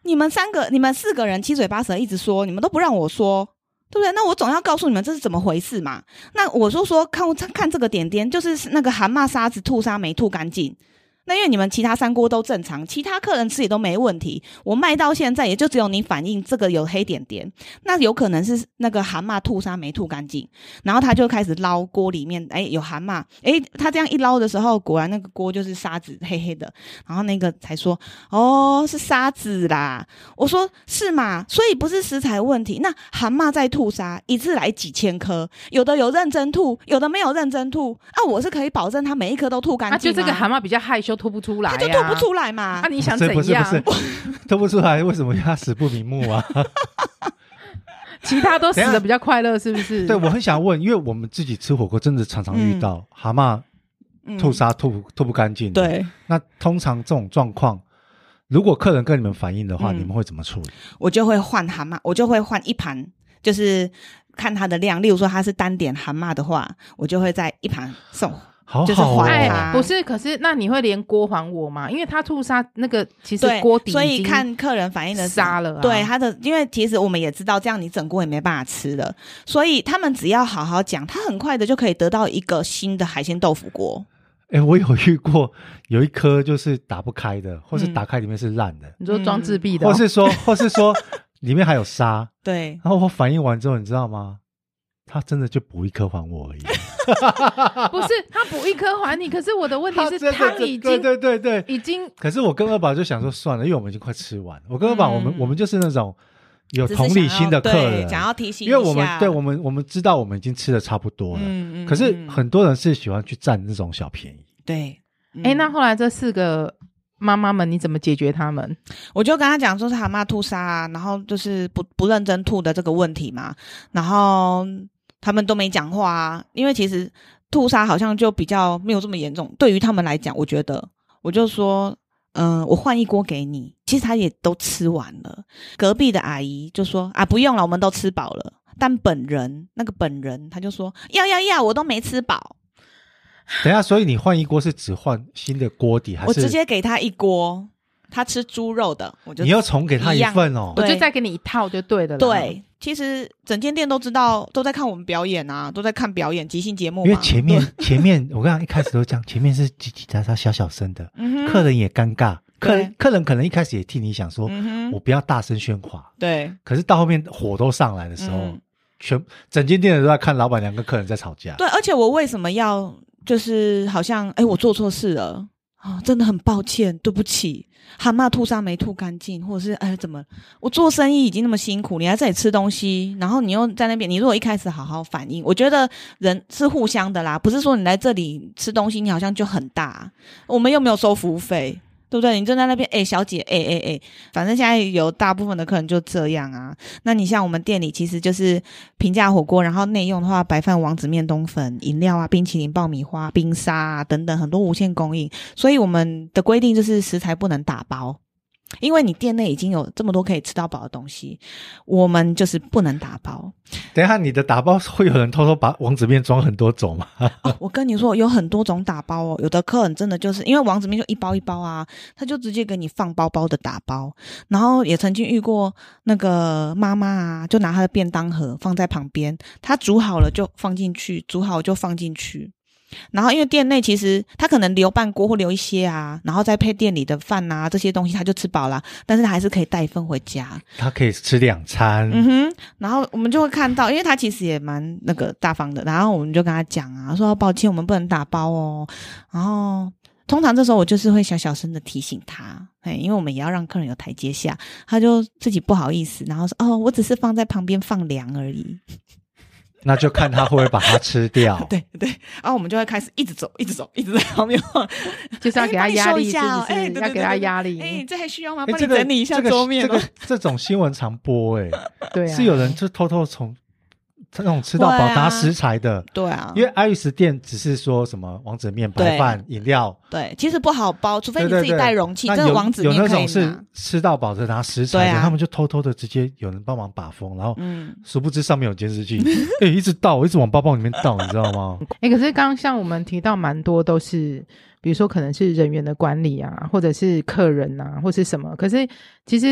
你们4个人七嘴八舌一直说，你们都不让我说，对不对？那我总要告诉你们这是怎么回事嘛。那我就说看这个点点，就是那个蛤蟆沙子吐沙没吐干净。那因为你们其他3锅都正常，其他客人吃也都没问题，我卖到现在也就只有你反映这个有黑点点，那有可能是那个蛤蟆吐沙没吐干净，然后他就开始捞锅里面，有蛤蟆，他这样一捞的时候，果然那个锅就是沙子黑黑的，然后那个才说哦是沙子啦，我说是嘛，所以不是食材问题，那蛤蟆在吐沙一次来几千颗，有的有认真吐，有的没有认真吐啊，我是可以保证他每一颗都吐干净就这个蛤蟆比较害羞吐不出来， 他就吐不出来嘛。 你想怎样？ 不是吐不出来，为什么要死不瞑目啊？ 其他都死得比较快乐，是不是？ 对，我很想问，因为我们自己吃火锅真的常常遇到蛤蟆吐沙吐不干净。 对， 那通常这种状况，如果客人跟你们反映的话，你们会怎么处理？我就会换蛤蟆，我就会换一盘，就是看它的量。例如说它是单点蛤蟆的话，我就会在一盘送。 好好就是还他， 不是，可是那你会连锅还我吗？因为他吐沙那个其实锅底已经所以看客人反应的沙了、 对他的，因为其实我们也知道这样你整锅也没办法吃了，所以他们只要好好讲，他很快的就可以得到一个新的海鲜豆腐锅。 我有遇过有一颗就是打不开的，或是打开里面是烂的， 你说装自闭的、 或是说里面还有沙。 对， 然后我反应完之后，你知道吗？他真的就补一颗还我而已。 不是他补一颗还你，可是我的问题是汤已经对已经。 可是我跟二宝就想说算了，因为我们已经快吃完了。我跟二宝我们就是那种有同理心的客人， 想要提醒一下， 因为我们知道我们已经吃的差不多了。可是很多人是喜欢去占那种小便宜。 对， 那后来这4个妈妈们你怎么解决他们？ 我就跟他讲说是蛤蟆吐沙，然后就是不认真吐的这个问题嘛，然后他们都没讲话啊，因为其实吐沙好像就比较没有这么严重，对于他们来讲，我觉得我就说我换一锅给你，其实他也都吃完了。隔壁的阿姨就说啊不用了，我们都吃饱了，但本人他就说要我都没吃饱。 等一下，所以你换一锅是只换新的锅底还是？ 我直接给他一锅，他吃猪肉的， 你要重给他一份哦。 我就再给你一套就对了啦。 对，其实整间店都知道，都在看我们表演啊，都在看表演即兴节目嘛。 因为前面我刚刚一开始都讲，前面是叽叽喳喳小小声的，客人也尴尬，客人可能一开始也替你想说，我不要大声喧哗。 对， 可是到后面火都上来的时候，整间店的都在看老板娘跟客人在吵架。 对，而且我为什么要就是好像我做错事了真的很抱歉，对不起，蛤蟆吐沙没吐干净，或者是怎么我做生意已经那么辛苦，你还在这里吃东西，然后你又在那边，你如果一开始好好反应，我觉得人是互相的啦，不是说你来这里吃东西你好像就很大，我们又没有收服务费，对不对？你就在那边小姐反正现在有大部分的客人就这样啊。那你像我们店里其实就是平价火锅，然后内用的话白饭、王子面、冬粉、饮料啊、冰淇淋、爆米花、冰沙啊等等很多无限供应，所以我们的规定就是食材不能打包，因为你店内已经有这么多可以吃到饱的东西，我们就是不能打包。 等一下，你的打包会有人偷偷把王子面装很多种吗？ 我跟你说有很多种打包有的客人真的就是因为王子面就一包一包啊，他就直接给你放包包的打包，然后也曾经遇过那个妈妈啊，就拿她的便当盒放在旁边，她煮好了就放进去，煮好就放进去。然后因为店内其实他可能留半锅或留一些啊，然后再配店里的饭啊这些东西他就吃饱了，但是他还是可以带一份回家， 他可以吃2餐。 然后我们就会看到，因为他其实也蛮那个大方的，然后我们就跟他讲啊，说抱歉我们不能打包哦，然后通常这时候我就是会小小声的提醒他，因为我们也要让客人有台阶下，他就自己不好意思，然后说我只是放在旁边放凉而已。 那就看他会不会把它吃掉。 对，然后我们就会开始一直走，一直在旁边晃， 就是要给他压力，是不是？ 对要给他压力。 这还需要吗？帮你整理一下桌面。 这种新闻常播对啊， 是有人就偷偷从那种吃到饱拿食材的。 对啊， 因为爱玉石店只是说什么王子面、白饭、饮料。 对，其实不好包，除非你自己带容器。这个王子面可以拿。 有那种是吃到饱的拿食材的，他们就偷偷的直接有人帮忙把风，然后殊不知上面有监视器，一直倒，一直往包包里面倒，你知道吗？ 可是刚刚像我们提到蛮多都是，比如说可能是人员的管理啊，或者是客人啊，或是什么。可是其实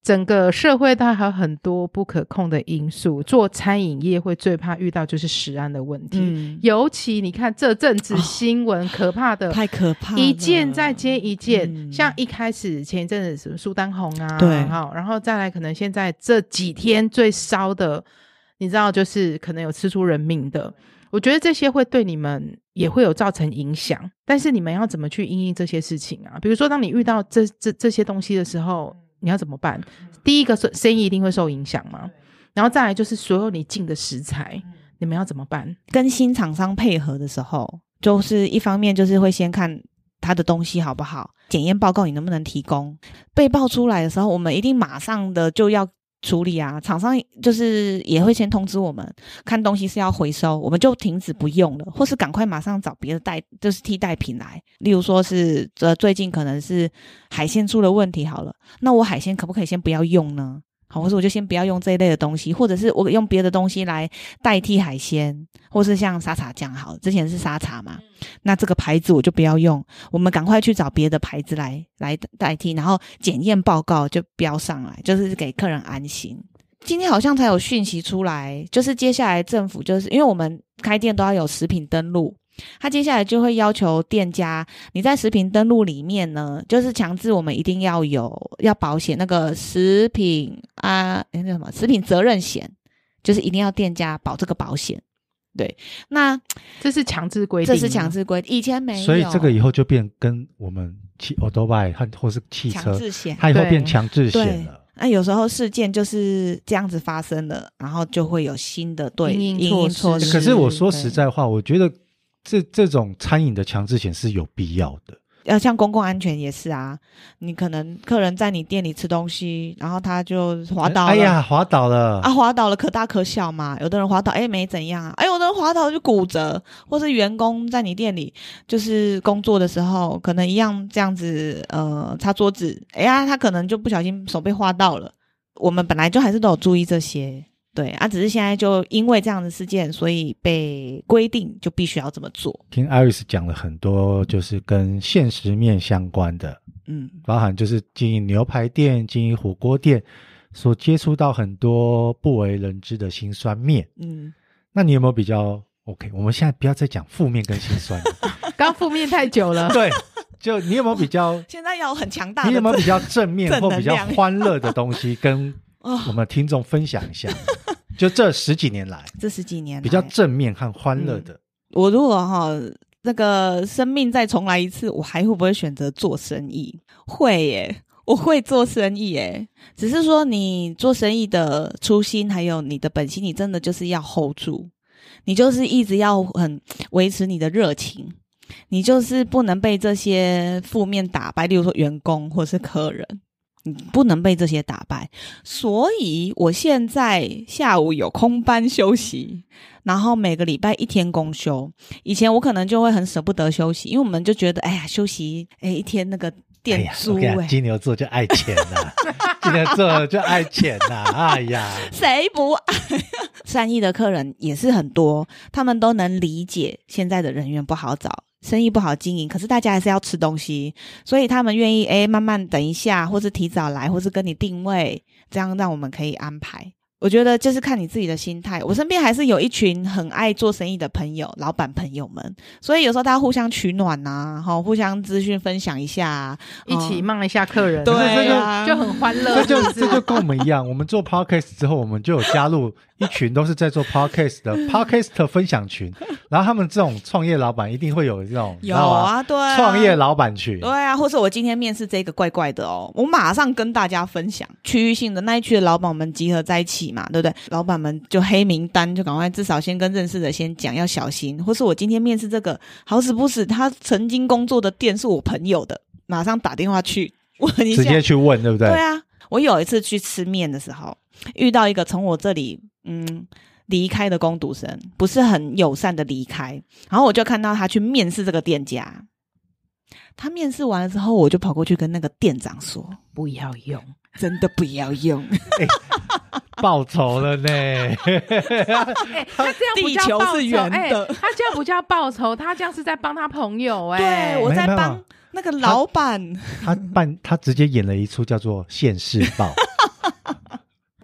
整个社会它还有很多不可控的因素，做餐饮业会最怕遇到就是食安的问题，尤其你看这阵子新闻可怕的， 太可怕了， 一件再接一件，像一开始前一阵子什么苏丹红啊， 对， 然后再来可能现在这几天最烧的，你知道就是可能有吃出人命的，我觉得这些会对你们也会有造成影响，但是你们要怎么去因应这些事情啊？比如说当你遇到这些东西的时候，你要怎么办？第一个生意一定会受影响嘛，然后再来就是所有你进的食材，你们要怎么办？ 跟新厂商配合的时候，就是一方面就是会先看他的东西好不好，检验报告你能不能提供，被爆出来的时候我们一定马上的就要处理啊，厂商就是也会先通知我们，看东西是要回收，我们就停止不用了，或是赶快马上找别的就是替代品来。例如说是最近可能是海鲜出了问题好了，那我海鲜可不可以先不要用呢？好，或者我就先不要用这一类的东西，或者是我用别的东西来代替海鲜，或是像沙茶酱好了，之前是沙茶嘛，那这个牌子我就不要用，我们赶快去找别的牌子来代替，然后检验报告就标上来，就是给客人安心。今天好像才有讯息出来，就是接下来政府就是因为我们开店都要有食品登录，他接下来就会要求店家你在食品登录里面呢，就是强制我们一定要保险那个食品那什么食品责任险，就是一定要店家保这个保险。对，那这是强制规定， 这是强制规定，以前没有， 所以这个以后就变跟我们Otobai 或是汽车强制险， 它以后变强制险了。 那有时候事件就是这样子发生了，然后就会有新的因应措施。 可是我说实在话，我觉得这种餐饮的强制险是有必要的。 像公共安全也是啊，你可能客人在你店里吃东西，然后他就滑倒了， 哎呀滑倒了啊，滑倒了可大可小嘛，有的人滑倒没怎样啊，有的人滑倒就骨折，或是员工在你店里就是工作的时候可能一样这样子擦桌子，他可能就不小心手被划到了，我们本来就还是都有注意这些。对啊，只是现在就因为这样的事件，所以被规定就必须要这么做。 听 Iris 讲了很多就是跟现实面相关的，包含就是经营牛排店、经营火锅店所接触到很多不为人知的辛酸面。那你有没有比较 OK？ 我们现在不要再讲负面跟辛酸了， 刚负面太久了。 对，就你有没有比较？ 现在要很强大的， 你有没有比较正面或比较欢乐的东西跟我们听众分享一下？就这十几年来比较正面和欢乐的。 我如果那个生命再重来一次，我还会不会选择做生意？会耶，我会做生意耶。只是说你做生意的初心还有你的本心，你真的就是要 hold 住，你就是一直要很维持你的热情，你就是不能被这些负面打败，例如说员工或是客人，你不能被这些打败。所以我现在下午有空班休息，然后每个礼拜1天公休。以前我可能就会很舍不得休息，因为我们就觉得休息一天那个店租金牛座就爱钱啦金牛座就爱钱啦谁不爱善意的客人也是很多，他们都能理解现在的人员不好找，生意不好经营，可是大家还是要吃东西，所以他们愿意慢慢等一下，或是提早来，或是跟你定位，这样让我们可以安排。我觉得就是看你自己的心态。我身边还是有一群很爱做生意的朋友，老板朋友们，所以有时候大家互相取暖啊，互相资讯分享一下， 一起骂一下客人， 对啊， 就很欢乐。 这就跟我们一样，我们做 podcast 之后，我们就有加入一群都是在做 podcast 的 podcast 分享群，然后他们这种创业老板一定会有这种有啊，对啊， 创业老板群， 对啊，或是我今天面试这个怪怪的我马上跟大家分享，区域性的那一区的老板们集合在一起嘛，对不对？老板们就黑名单，就赶快至少先跟认识的先讲要小心，或是我今天面试这个好死不死他曾经工作的店是我朋友的，马上打电话去问一下， 直接去问，对不对？ 对啊，我有一次去吃面的时候，遇到一个从我这里离开的工读生，不是很友善的离开，然后我就看到他去面试这个店家，他面试完了之后，我就跑过去跟那个店长说不要用， 真的不要用报仇了呢他这样不叫报仇， 地球是圆的他这样不叫报仇，他这样是在帮他朋友对，我在帮那个老板他直接演了一出叫做现世报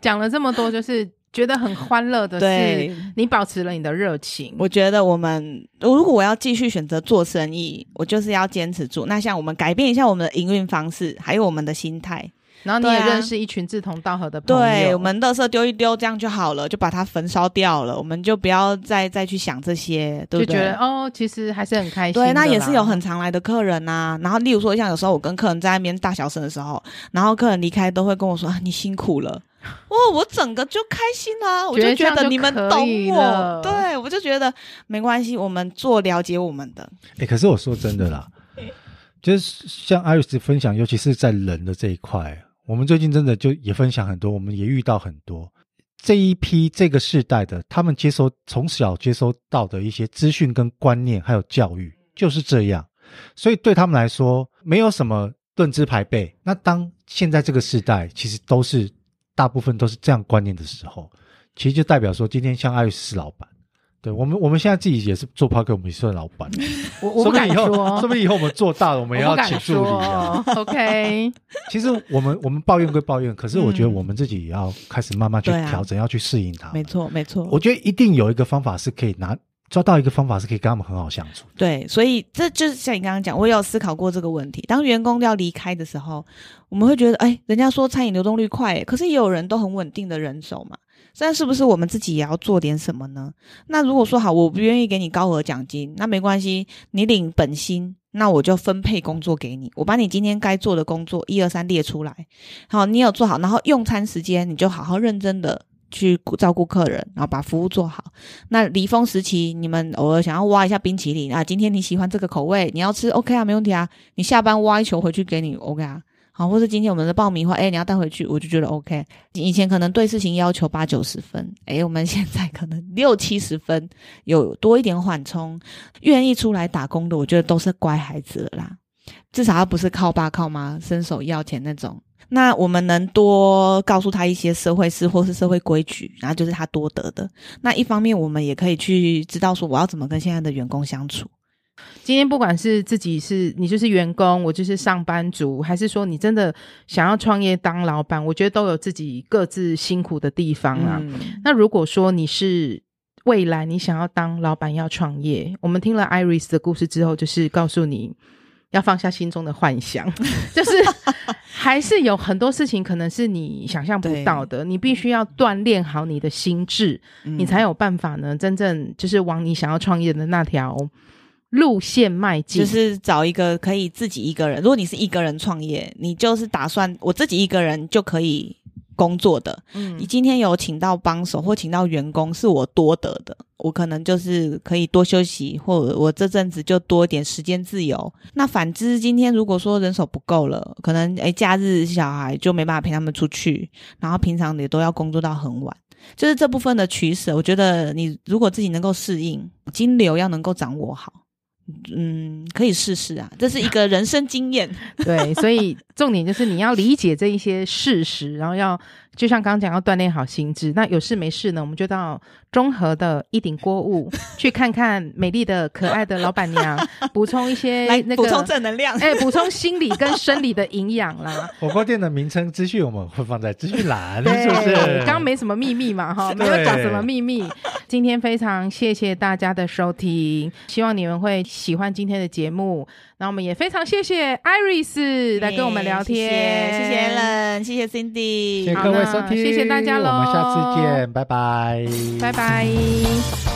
讲了这么多，就是觉得很欢乐的是你保持了你的热情。 我觉得如果我要继续选择做生意，我就是要坚持住。那像我们改变一下我们的营运方式，还有我们的心态， 然后你也认识一群志同道合的朋友。 对，我们垃圾丢一丢这样就好了，就把它焚烧掉了，我们就不要再去想这些，对不对？ 就觉得其实还是很开心的。 对，那也是有很常来的客人啊。然后例如说像有时候我跟客人在那边大小声的时候，然后客人离开都会跟我说你辛苦了。我整个就开心啦，我就觉得你们懂我，对，我就觉得没关系，我们做了解我们的。 可是我说真的啦，就是像 Iris 分享，尤其是在人的这一块，我们最近真的就也分享很多，我们也遇到很多这一批这个世代的，他们从小接收到的一些资讯跟观念还有教育就是这样，所以对他们来说没有什么论资排辈。那当现在这个世代其实大部分都是这样观念的时候，其实就代表说今天像Iris是老板，对，我们现在自己也是做 Podcast， 我们也算老板。 我不敢说， 说不定以后我们做大了，我们也要请助理啊。 OK， 其实我们抱怨归抱怨，可是我觉得我们自己也要开始慢慢去调整，要去适应它。 没错，没错。 我觉得一定有一个方法是可以抓到一个方法是可以跟他们很好相处。 对，所以这就是像你刚刚讲，我也有思考过这个问题。当员工要离开的时候，我们会觉得，人家说餐饮流动率快，可是也有人都很稳定的人手嘛。但是不是我们自己也要做点什么呢？那如果说好，我不愿意给你高额奖金，那没关系，你领本薪，那我就分配工作给你，我把你今天该做的工作1、2、3列出来，好，你有做好，然后用餐时间你就好好认真的去照顾客人，然后把服务做好。那离峰时期你们偶尔想要挖一下冰淇淋啊，今天你喜欢这个口味，你要吃 OK 啊，没问题啊，你下班挖一球回去给你 OK 啊。好，或是今天我们的爆米花你要带回去，我就觉得 OK。 以前可能对事情要求8、90分，我们现在可能6、70分，有多一点缓冲，愿意出来打工的我觉得都是乖孩子了啦，至少他不是靠爸靠妈伸手要钱那种。那我们能多告诉他一些社会事或是社会规矩，然后就是他多得的。那一方面我们也可以去知道说我要怎么跟现在的员工相处。 今天不管是你就是员工，我就是上班族，还是说你真的想要创业当老板，我觉得都有自己各自辛苦的地方啦。那如果说你是未来你想要当老板要创业，我们听了 Iris 的故事之后，就是告诉你要放下心中的幻想就是还是有很多事情可能是你想象不到的，你必须要锻炼好你的心智，你才有办法呢真正就是往你想要创业的那条路线迈进。 就是找一个可以自己一个人，如果你是一个人创业，你就是打算我自己一个人就可以工作的，你今天有请到帮手或请到员工是我多得的，我可能就是可以多休息，或者我这阵子就多一点时间自由。那反之今天如果说人手不够了，可能假日小孩就没办法陪他们出去，然后平常也都要工作到很晚，就是这部分的取舍，我觉得你如果自己能够适应，金流要能够掌握好，可以试试啊，这是一个人生经验对，所以重点就是你要理解这一些事实，然后就像刚刚讲要锻炼好心智。那有事没事呢，我们就到中和的一顶锅物去看看美丽的可爱的老板娘补充一些补充正能量补充心理跟生理的营养啦。 火锅店的名称资讯我们会放在资讯栏，是不是？ 刚刚没什么秘密嘛，没有讲什么秘密。今天非常谢谢大家的收听，希望你们会喜欢今天的节目。那我们也非常谢谢 Iris 来跟我们聊天， 谢谢 Ellen， 谢谢 Cindy， 谢谢各位收听， 谢谢大家咯， 我们下次见，拜拜， 拜拜。